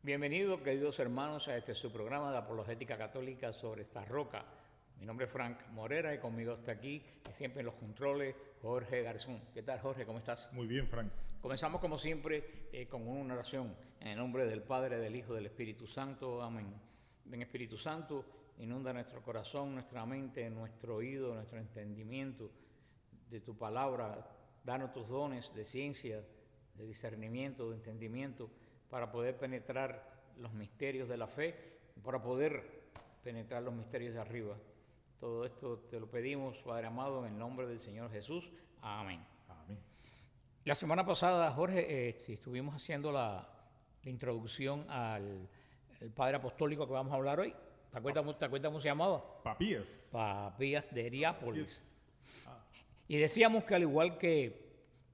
Bienvenidos, queridos hermanos, a este su programa de Apologética Católica sobre esta roca. Mi nombre es Frank Morera y conmigo está aquí, siempre en los controles, Jorge Garzón. ¿Qué tal, Jorge? ¿Cómo estás? Muy bien, Frank. Comenzamos, como siempre, con una oración en el nombre del Padre, del Hijo y del Espíritu Santo. Amén. Ven, Espíritu Santo, inunda nuestro corazón, nuestra mente, nuestro oído, nuestro entendimiento de tu palabra. Danos tus dones de ciencia, de discernimiento, de entendimiento, para poder penetrar los misterios de la fe, para poder penetrar los misterios de arriba. Todo esto te lo pedimos, Padre amado, en el nombre del Señor Jesús. Amén. Amén. La semana pasada, Jorge, estuvimos haciendo la introducción al Padre Apostólico que vamos a hablar hoy. ¿Te acuerdas cómo se llamaba? Papías. Papías de Hierápolis. Sí. Y decíamos que al igual que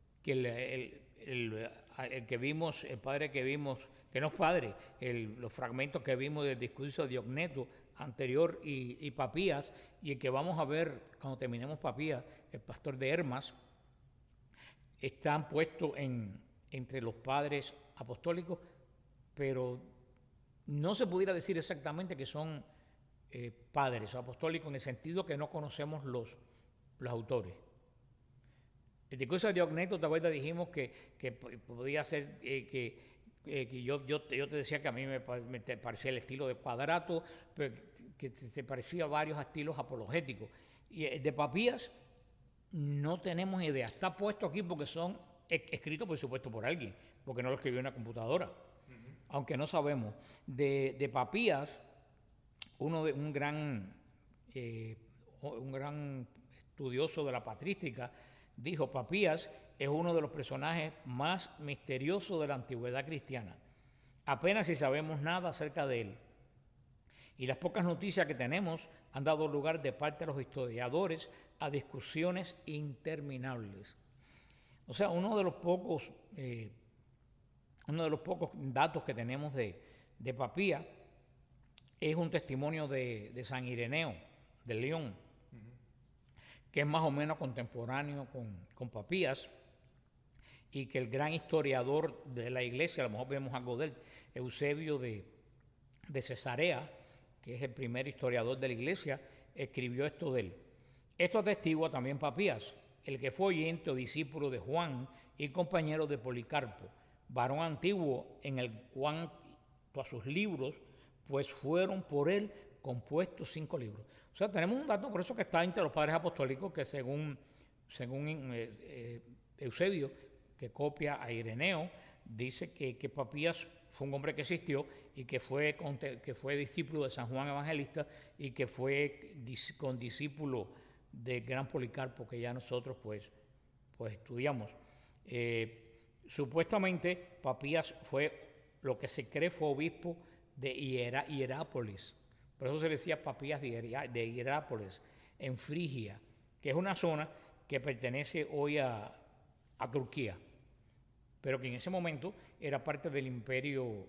el que vimos, el padre que vimos, que no es padre, los fragmentos que vimos del discurso de Diogneto anterior y Papías, y el que vamos a ver cuando terminemos Papías, el pastor de Hermas, están puestos entre los padres apostólicos, pero no se pudiera decir exactamente que son padres apostólicos en el sentido que no conocemos los autores. El discurso de Diogneto, ¿te acuerdas? Dijimos que podía ser que yo te decía que a mí me parecía el estilo de Quadrato, pero que se parecía a varios estilos apologéticos. Y el de Papías no tenemos idea. Está puesto aquí porque son escritos, por supuesto, por alguien, porque no lo escribió en una computadora. Aunque no sabemos. De Papías, un gran estudioso de la patrística, dijo: Papías es uno de los personajes más misteriosos de la antigüedad cristiana. Apenas si sabemos nada acerca de él. Y las pocas noticias que tenemos han dado lugar de parte de los historiadores a discusiones interminables. O sea, uno de los pocos datos que tenemos de Papías es un testimonio de San Ireneo de León, que es más o menos contemporáneo con Papías, y que el gran historiador de la iglesia, a lo mejor vemos algo de él, Eusebio de Cesarea, que es el primer historiador de la iglesia, escribió esto de él. Esto atestigua también Papías, el que fue oyente o discípulo de Juan y compañero de Policarpo, varón antiguo en el cuanto a sus libros, pues fueron por él compuestos 5 libros. O sea, tenemos un dato por eso que está entre los padres apostólicos, que según Eusebio, que copia a Ireneo, dice que Papías fue un hombre que existió y que fue discípulo de San Juan Evangelista y que fue condiscípulo del gran Policarpo, que ya nosotros pues estudiamos. Supuestamente Papías fue, lo que se cree, fue obispo de Hierápolis. Por eso se decía Papías de Hierápolis, en Frigia, que es una zona que pertenece hoy a Turquía, pero que en ese momento era parte del imperio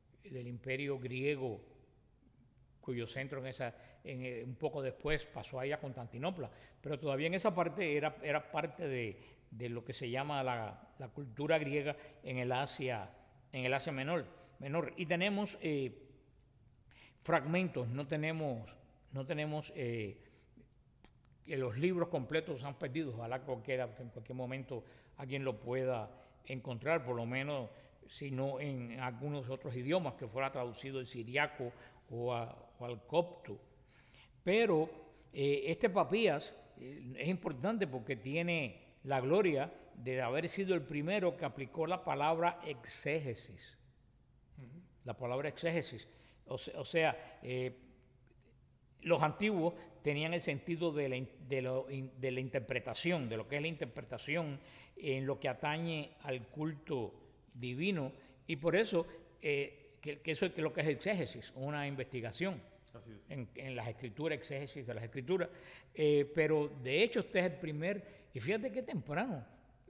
griego, cuyo centro un poco después pasó allá a Constantinopla, pero todavía en esa parte era parte de lo que se llama la cultura griega en el Asia menor. Y tenemos fragmentos, no tenemos que los libros completos se han perdido. Ojalá que en cualquier momento alguien lo pueda encontrar, por lo menos, si no en algunos otros idiomas, que fuera traducido al siriaco o al copto. Pero este Papías es importante porque tiene la gloria de haber sido el primero que aplicó la palabra exégesis. La palabra exégesis. O sea, los antiguos tenían el sentido de la interpretación, de lo que es la interpretación en lo que atañe al culto divino, y por eso que eso es lo que es exégesis, una investigación. Así es. En las escrituras, exégesis de las escrituras. Pero de hecho este es el primer, y fíjate qué temprano,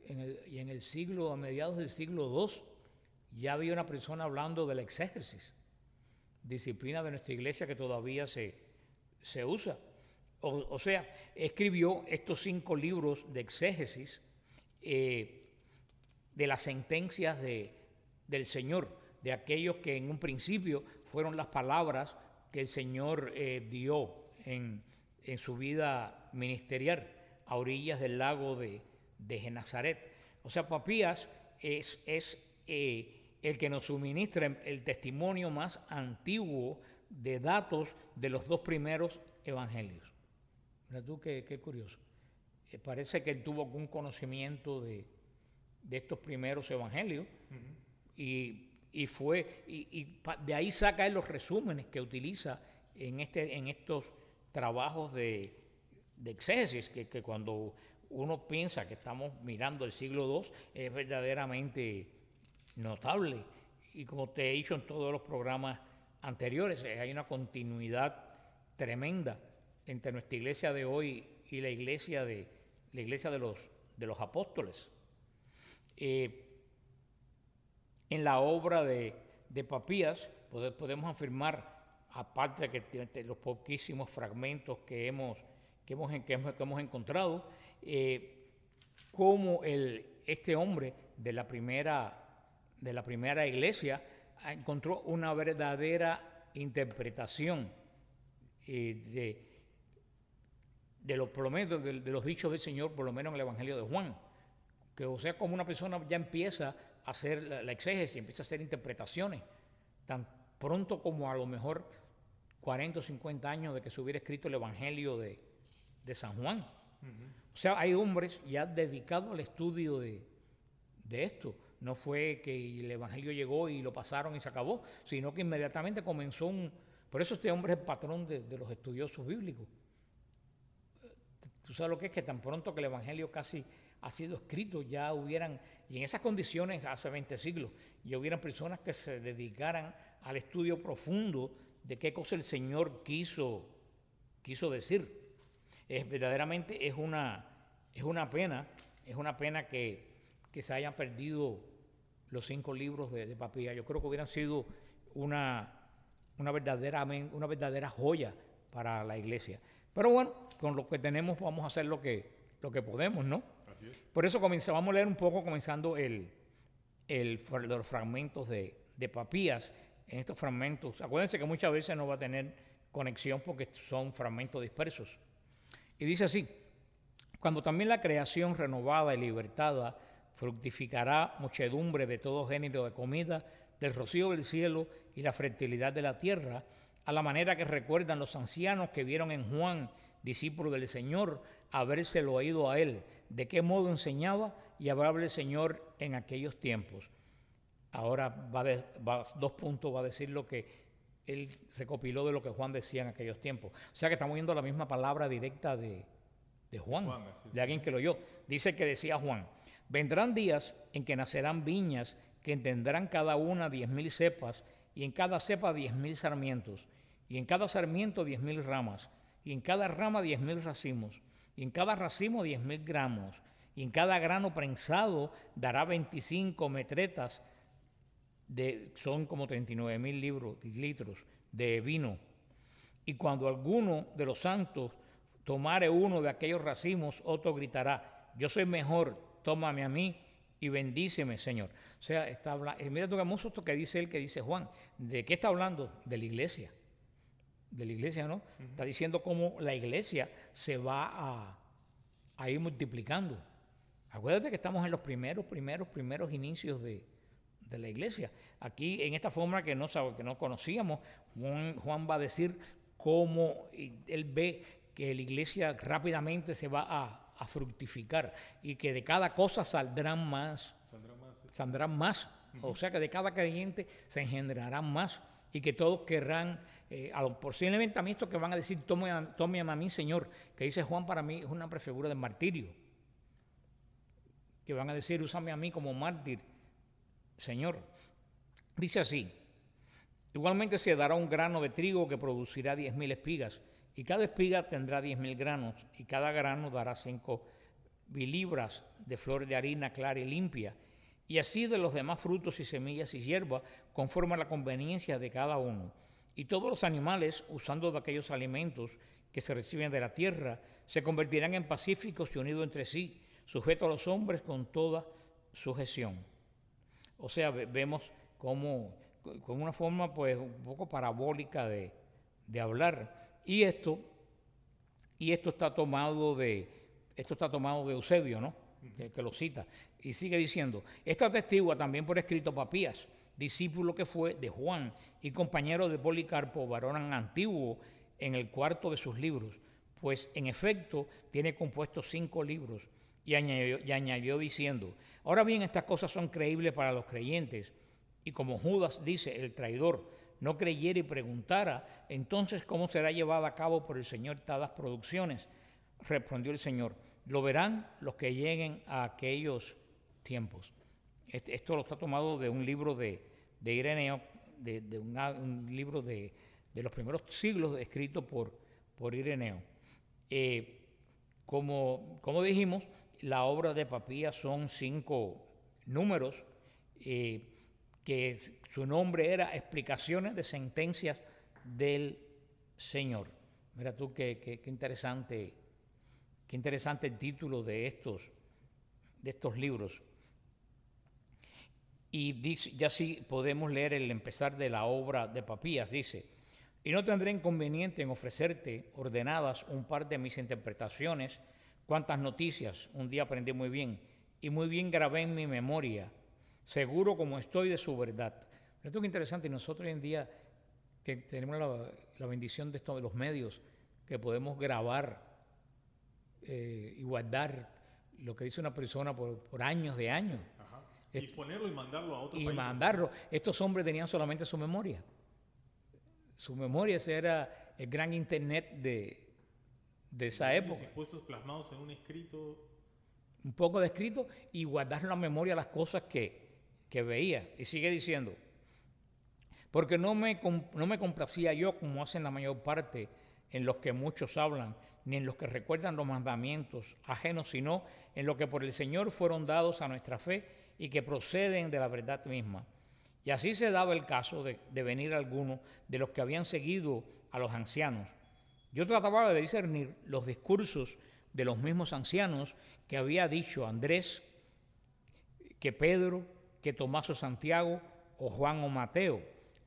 a mediados del siglo II, ya había una persona hablando de la exégesis, disciplina de nuestra iglesia que todavía se usa. O sea, escribió estos 5 libros de exégesis de las sentencias del Señor, de aquellos que en un principio fueron las palabras que el Señor dio en su vida ministerial a orillas del lago de Genazaret. O sea, Papías es el que nos suministra el testimonio más antiguo de datos de los dos primeros evangelios. Mira tú qué curioso. Parece que él tuvo algún conocimiento de estos primeros evangelios y de ahí saca él los resúmenes que utiliza en estos trabajos de exégesis, que cuando uno piensa que estamos mirando el siglo II es verdaderamente notable. Y como te he dicho en todos los programas anteriores, hay una continuidad tremenda entre nuestra iglesia de hoy y la iglesia de los apóstoles. En la obra de Papías podemos afirmar, aparte de los poquísimos fragmentos que hemos encontrado, cómo este hombre de la primera iglesia encontró una verdadera interpretación por lo menos de los dichos del Señor, por lo menos en el Evangelio de Juan. Que, o sea, como una persona ya empieza a hacer la exégesis, empieza a hacer interpretaciones, tan pronto como a lo mejor 40 o 50 años de que se hubiera escrito el Evangelio de San Juan. O sea, hay hombres ya dedicados al estudio de esto. No fue que el Evangelio llegó y lo pasaron y se acabó, sino que inmediatamente comenzó Por eso este hombre es el patrón de los estudiosos bíblicos. Tú sabes lo que es, que tan pronto que el Evangelio casi ha sido escrito, ya hubieran, y en esas condiciones hace 20 siglos, ya hubieran personas que se dedicaran al estudio profundo de qué cosa el Señor quiso decir. Verdaderamente es una pena que se hayan perdido los 5 libros de Papías. Yo creo que hubieran sido una verdadera joya para la iglesia. Pero bueno, con lo que tenemos vamos a hacer lo que podemos, ¿no? Así es. Por eso vamos a leer un poco, comenzando los fragmentos de Papías. En estos fragmentos, acuérdense que muchas veces no va a tener conexión porque son fragmentos dispersos. Y dice así: cuando también la creación renovada y libertada fructificará muchedumbre de todo género de comida, del rocío del cielo y la fertilidad de la tierra, a la manera que recuerdan los ancianos que vieron en Juan, discípulo del Señor, habérselo oído a él, de qué modo enseñaba y hablaba el Señor en aquellos tiempos. Ahora dos puntos va a decir lo que él recopiló de lo que Juan decía en aquellos tiempos. O sea que estamos viendo la misma palabra directa de Juan, de alguien que lo oyó. Dice que decía Juan: vendrán días en que nacerán viñas que tendrán cada una 10,000 cepas, y en cada cepa 10,000 sarmientos, y en cada sarmiento 10,000 ramas, y en cada rama 10,000 racimos, y en cada racimo 10,000 gramos, y en cada grano prensado dará 25 metretas, son como 39,000 litros de vino. Y cuando alguno de los santos tomare uno de aquellos racimos, otro gritará: yo soy mejor, tómame a mí y bendíceme, Señor. O sea, mira tú qué hermoso esto que dice él, que dice Juan. ¿De qué está hablando? De la iglesia. De la iglesia, ¿no? Uh-huh. Está diciendo cómo la iglesia se va a ir multiplicando. Acuérdate que estamos en los primeros inicios de la iglesia. Aquí, en esta forma que no conocíamos, Juan va a decir cómo él ve que la iglesia rápidamente se va a fructificar y que de cada cosa saldrán más. Uh-huh. O sea que de cada creyente se engendrarán más y que todos querrán, posiblemente a mí esto que van a decir: tome a mí, Señor, que dice Juan, para mí es una prefigura del martirio. Que van a decir: úsame a mí como mártir, Señor. Dice así: igualmente se dará un grano de trigo que producirá 10,000 espigas, y cada espiga tendrá 10,000 granos, y cada grano dará 5 libras de flor de harina clara y limpia, y así de los demás frutos y semillas y hierba, conforme a la conveniencia de cada uno. Y todos los animales, usando de aquellos alimentos que se reciben de la tierra, se convertirán en pacíficos y unidos entre sí, sujetos a los hombres con toda sujeción. O sea, vemos cómo con una forma pues un poco parabólica de hablar. Y esto está tomado de Eusebio, ¿no? Que lo cita. Y sigue diciendo, esta atestigua también por escrito Papías, discípulo que fue de Juan y compañero de Policarpo, varón antiguo en el cuarto de sus libros, pues en efecto tiene compuestos 5 libros. Y añadió diciendo, ahora bien, estas cosas son creíbles para los creyentes, y como Judas dice, el traidor, no creyera y preguntara, entonces ¿cómo será llevada a cabo por el Señor tales producciones? Respondió el Señor, lo verán los que lleguen a aquellos tiempos. Esto lo está tomado de un libro de Ireneo, un libro de los primeros siglos escrito por Ireneo. Como dijimos, la obra de Papías son 5 números, que su nombre era Explicaciones de Sentencias del Señor. Mira tú qué interesante el título de estos libros. Y dice, ya sí podemos leer el empezar de la obra de Papías. Dice, y no tendré inconveniente en ofrecerte ordenadas un par de mis interpretaciones, cuantas noticias un día aprendí muy bien, y muy bien grabé en mi memoria, seguro como estoy de su verdad. Esto es interesante, y nosotros hoy en día que tenemos la bendición de los medios, que podemos grabar y guardar lo que dice una persona por años de años. Ajá. Y ponerlo y mandarlo a otro país. Y mandarlo. Estos hombres tenían solamente su memoria. Su memoria, ese era el gran internet de esa época. Expuestos, plasmados en un escrito. Un poco de escrito y guardar en la memoria las cosas que veía. Y sigue diciendo, porque no me complacía yo, como hacen la mayor parte, en los que muchos hablan, ni en los que recuerdan los mandamientos ajenos, sino en los que por el Señor fueron dados a nuestra fe y que proceden de la verdad misma. Y así se daba el caso de venir algunos de los que habían seguido a los ancianos. Yo trataba de discernir los discursos de los mismos ancianos que había dicho Andrés, que Pedro, que Tomás o Santiago, o Juan o Mateo,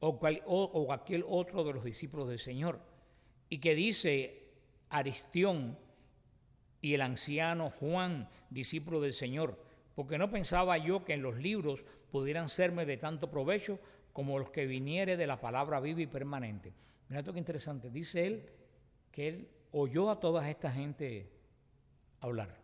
o aquel otro de los discípulos del Señor, y que dice Aristión y el anciano Juan, discípulo del Señor, porque no pensaba yo que en los libros pudieran serme de tanto provecho como los que viniere de la palabra viva y permanente. Mira esto que interesante, dice él que él oyó a toda esta gente hablar.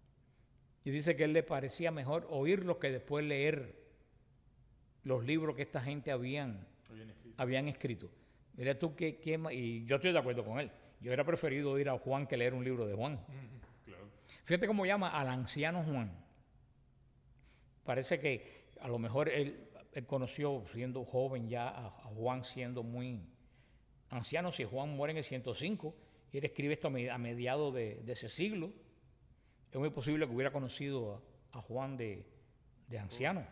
Y dice que a él le parecía mejor oírlos que después leer los libros que esta gente habían escrito. Mira tú y yo estoy de acuerdo con él. Yo hubiera preferido oír a Juan que leer un libro de Juan. Claro. Fíjate cómo llama al anciano Juan. Parece que a lo mejor él conoció siendo joven ya a Juan siendo muy anciano. Si Juan muere en el 105 y él escribe esto a mediados de ese siglo, es muy posible que hubiera conocido a Juan de anciano.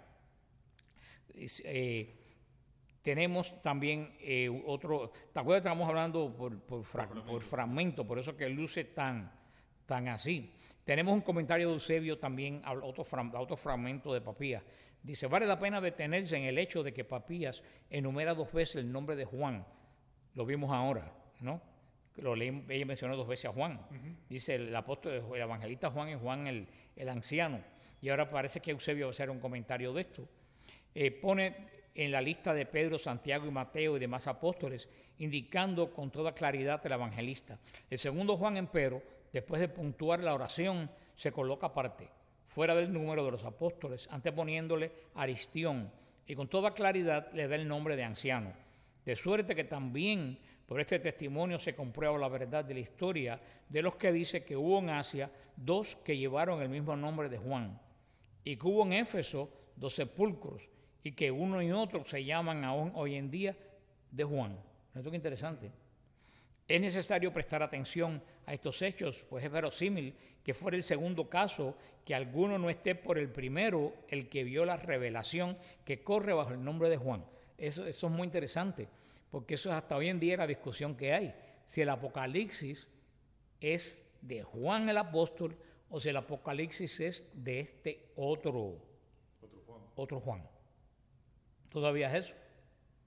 Tenemos también otro, ¿te acuerdas que estamos hablando por fragmento? Por eso que luce tan así. Tenemos un comentario de Eusebio también, a otro fragmento de Papías. Dice, vale la pena detenerse en el hecho de que Papías enumera 2 veces el nombre de Juan. Lo vimos ahora, ¿no? Ella mencionó 2 veces a Juan. Dice el evangelista Juan y Juan el anciano. Y ahora parece que Eusebio va a hacer un comentario de esto. Pone en la lista de Pedro, Santiago y Mateo y demás apóstoles, indicando con toda claridad el evangelista. El segundo Juan, empero, después de puntuar la oración, se coloca aparte, fuera del número de los apóstoles, anteponiéndole Aristión, y con toda claridad le da el nombre de anciano. De suerte que también por este testimonio se comprueba la verdad de la historia de los que dice que hubo en Asia 2 que llevaron el mismo nombre de Juan, y que hubo en Éfeso 2 sepulcros, y que uno y otro se llaman aún hoy en día de Juan. Esto es interesante. Es necesario prestar atención a estos hechos, pues es verosímil que fuera el segundo caso que alguno no esté por el primero el que vio la revelación que corre bajo el nombre de Juan. Eso es muy interesante, porque eso es hasta hoy en día la discusión que hay. Si el Apocalipsis es de Juan el apóstol o si el Apocalipsis es de este otro Juan. ¿Todavía es eso?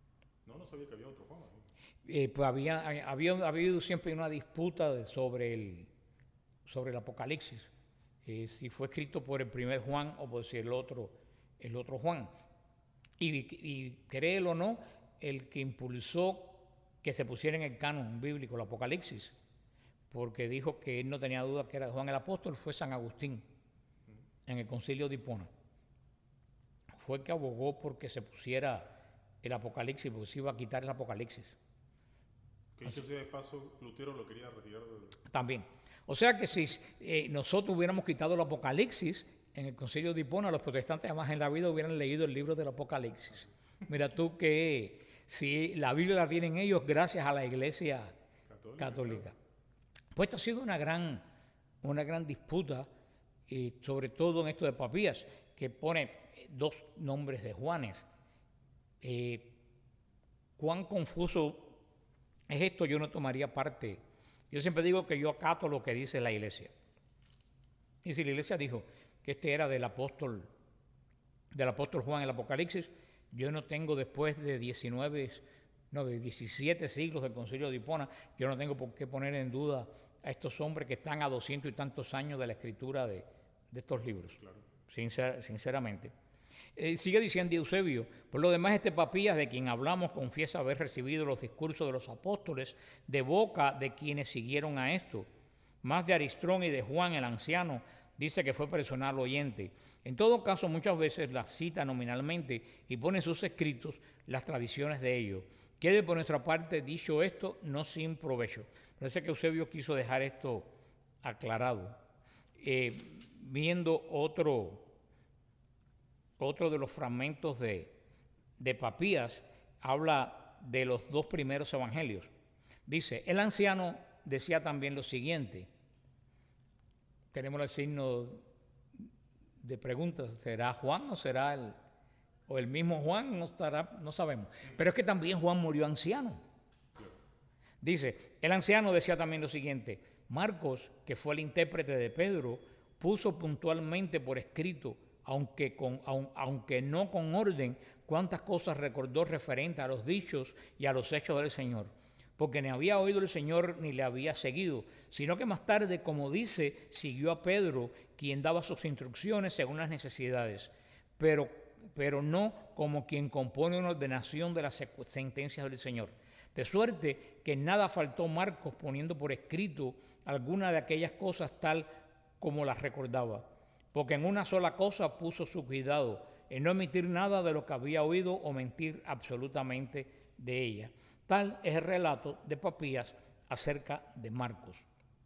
No, no sabía que había otro Juan. Pues había habido siempre una disputa sobre el Apocalipsis, si fue escrito por el primer Juan o por si el otro Juan. Y créelo o no, el que impulsó que se pusiera en el canon bíblico el Apocalipsis, porque dijo que él no tenía duda que era Juan el apóstol, fue San Agustín en el Concilio de Hipona. Fue el que abogó porque se pusiera el Apocalipsis, porque se iba a quitar el Apocalipsis. Que dicho sea de paso, Lutero lo quería retirar También. O sea que si nosotros hubiéramos quitado el Apocalipsis en el Concilio de Hipona, los protestantes jamás en la vida hubieran leído el libro del Apocalipsis. Mira tú que si la Biblia la tienen ellos gracias a la Iglesia Católica. Pues esto ha sido una gran disputa, sobre todo en esto de Papías, que pone dos nombres de Juanes. Cuán confuso es esto, yo no tomaría parte. Yo siempre digo que yo acato lo que dice la Iglesia. Y si la Iglesia dijo que este era del apóstol Juan el Apocalipsis, yo no tengo después de 17 siglos del Concilio de Hipona, yo no tengo por qué poner en duda a estos hombres que están a 200 y tantos años de la escritura de estos libros. Claro. Sinceramente. Sigue diciendo Eusebio, por lo demás este Papías de quien hablamos confiesa haber recibido los discursos de los apóstoles de boca de quienes siguieron a esto. Más de Aristrón y de Juan el anciano dice que fue personal oyente. En todo caso, muchas veces la cita nominalmente y pone en sus escritos las tradiciones de ellos. Quede por nuestra parte dicho esto, no sin provecho. Parece que Eusebio quiso dejar esto aclarado. Viendo otro de los fragmentos de Papías, habla de los dos primeros evangelios. Dice, el anciano decía también lo siguiente. Tenemos el signo de preguntas, ¿será Juan o será el mismo Juan? No sabemos. Pero es que también Juan murió anciano. Dice, el anciano decía también lo siguiente, Marcos, que fue el intérprete de Pedro, puso puntualmente por escrito, aunque no con orden, cuántas cosas recordó referente a los dichos y a los hechos del Señor, porque ni había oído el Señor ni le había seguido, sino que más tarde, como dice, siguió a Pedro, quien daba sus instrucciones según las necesidades, pero no como quien compone una ordenación de las sentencias del Señor. De suerte que nada faltó Marcos poniendo por escrito alguna de aquellas cosas tal como las recordaba, porque en una sola cosa puso su cuidado, en no emitir nada de lo que había oído o mentir absolutamente de ella. Tal es el relato de Papías acerca de Marcos.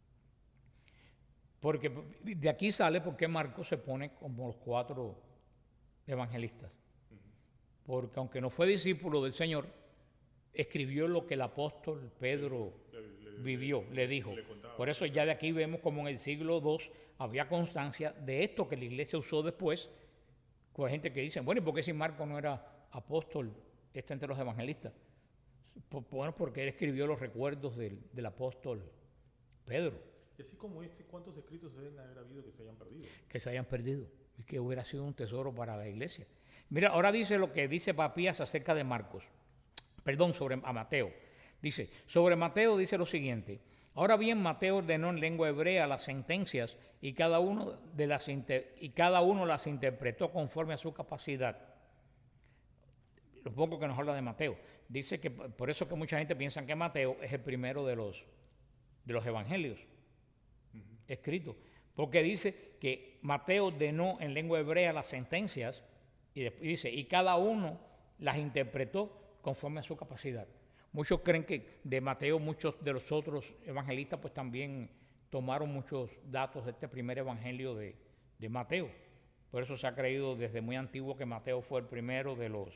Porque de aquí sale por qué Marcos se pone como los 4 evangelistas. Porque aunque no fue discípulo del Señor, escribió lo que el apóstol Pedro vivió, le dijo. Por eso ya de aquí vemos como en el siglo II había constancia de esto que la iglesia usó después, con gente que dice, bueno, ¿y por qué si Marcos no era apóstol, está entre los evangelistas? Bueno, porque él escribió los recuerdos del apóstol Pedro. Y así como ¿cuántos escritos se deben haber habido que se hayan perdido? Que se hayan perdido, y que hubiera sido un tesoro para la iglesia. Mira, ahora dice lo que dice Papías acerca de Marcos. Sobre Mateo. Dice, sobre Mateo dice lo siguiente. Ahora bien, Mateo ordenó en lengua hebrea las sentencias y cada uno las interpretó conforme a su capacidad. Lo poco que nos habla de Mateo. Dice que por eso que mucha gente piensa que Mateo es el primero de los evangelios escritos. Porque dice que Mateo ordenó en lengua hebrea las sentencias y dice, y cada uno las interpretó conforme a su capacidad. Muchos creen que de Mateo, muchos de los otros evangelistas pues también tomaron muchos datos de este primer evangelio de Mateo. Por eso se ha creído desde muy antiguo que Mateo fue el primero de los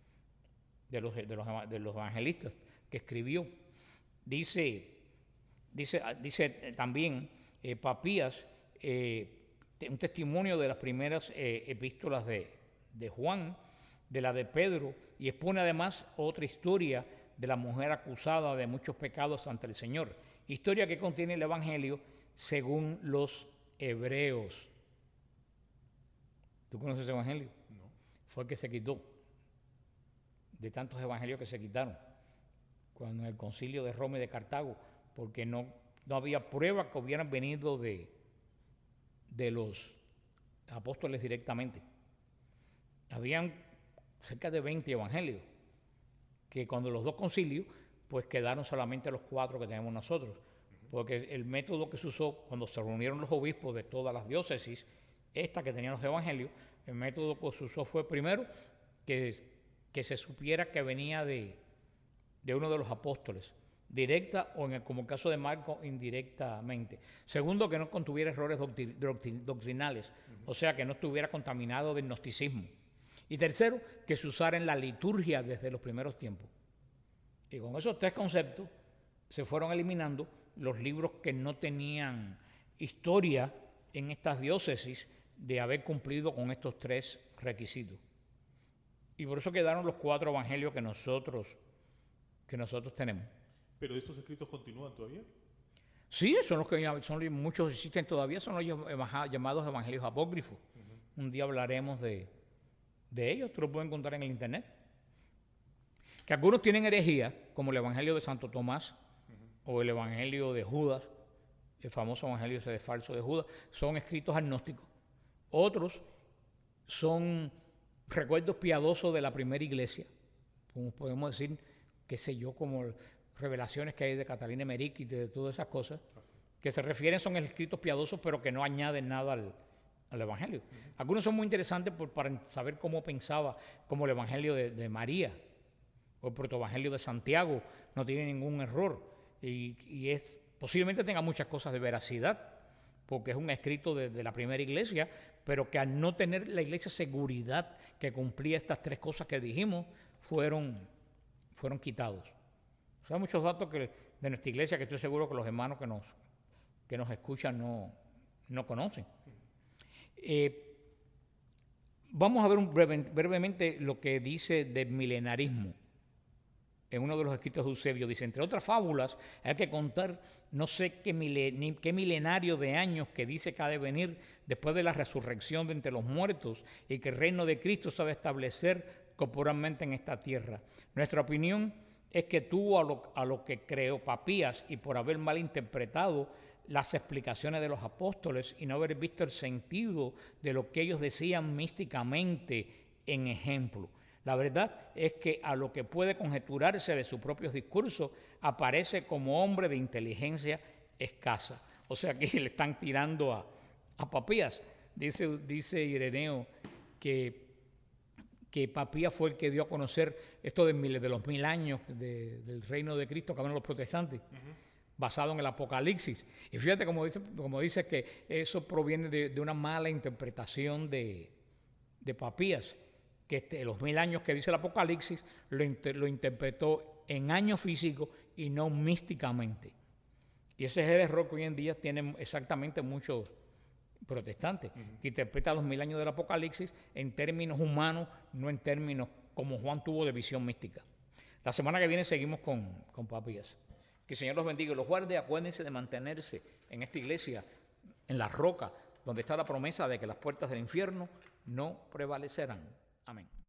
evangelistas que escribió. Dice también Papías, un testimonio de las primeras epístolas de Juan, de la de Pedro, y expone además otra historia de la mujer acusada de muchos pecados ante el Señor. Historia que contiene el Evangelio según los hebreos. ¿Tú conoces ese Evangelio? No. Fue el que se quitó de tantos evangelios que se quitaron cuando en el concilio de Roma y de Cartago, porque no había prueba que hubieran venido de los apóstoles directamente. Habían cerca de 20 evangelios, que cuando los dos concilios, pues quedaron solamente los 4 que tenemos nosotros, porque el método que se usó cuando se reunieron los obispos de todas las diócesis, esta que tenían los evangelios, el método que se usó fue primero que se supiera que venía de uno de los apóstoles, directa o como el caso de Marco, indirectamente. Segundo, que no contuviera errores doctrinales, o sea, que no estuviera contaminado del gnosticismo. Y tercero, que se usara en la liturgia desde los primeros tiempos. Y con esos 3 conceptos se fueron eliminando los libros que no tenían historia en estas diócesis de haber cumplido con estos 3 requisitos. Y por eso quedaron los 4 evangelios que nosotros tenemos. ¿Pero estos escritos continúan todavía? Sí, son los que muchos existen todavía, son los llamados evangelios apócrifos. Un día hablaremos de ellos, tú lo puedes encontrar en el internet. Que algunos tienen herejías, como el evangelio de Santo Tomás o el evangelio de Judas, el famoso evangelio ese falso de Judas, son escritos agnósticos. Otros son recuerdos piadosos de la primera iglesia, como podemos decir, qué sé yo, como revelaciones que hay de Catalina Emmerich y de todas esas cosas, que se refieren, son escritos piadosos, pero que no añaden nada al evangelio. Algunos son muy interesantes para saber cómo pensaba, como el evangelio de María, o el protoevangelio de Santiago, no tiene ningún error, y posiblemente tenga muchas cosas de veracidad, porque es un escrito de la primera iglesia, pero que al no tener la iglesia seguridad que cumplía estas 3 cosas que dijimos, fueron quitados. O sea, muchos datos de nuestra iglesia que estoy seguro que los hermanos que nos escuchan no conocen. Vamos a ver brevemente lo que dice del milenarismo. En uno de los escritos de Eusebio dice, entre otras fábulas, hay que contar no sé qué milenario de años que dice que ha de venir después de la resurrección de entre los muertos y que el reino de Cristo se ha de establecer corporalmente en esta tierra. Nuestra opinión es que tuvo a lo que creó Papías y por haber malinterpretado las explicaciones de los apóstoles y no haber visto el sentido de lo que ellos decían místicamente en ejemplo. La verdad es que a lo que puede conjeturarse de sus propios discursos aparece como hombre de inteligencia escasa. O sea que le están tirando a Papías. Dice Ireneo que Papías fue el que dio a conocer esto de los 1000 años del reino de Cristo que hablan los protestantes, basado en el Apocalipsis. Y fíjate como dice que eso proviene de una mala interpretación de Papías, que los 1000 años que dice el Apocalipsis lo interpretó en años físicos y no místicamente. Y ese es el error que hoy en día tienen exactamente muchos protestantes, que interpretan los 1000 años del Apocalipsis en términos humanos, no en términos como Juan tuvo de visión mística. La semana que viene seguimos con Papías. Que el Señor los bendiga y los guarde. Acuérdense de mantenerse en esta iglesia, en la roca, donde está la promesa de que las puertas del infierno no prevalecerán. Amén.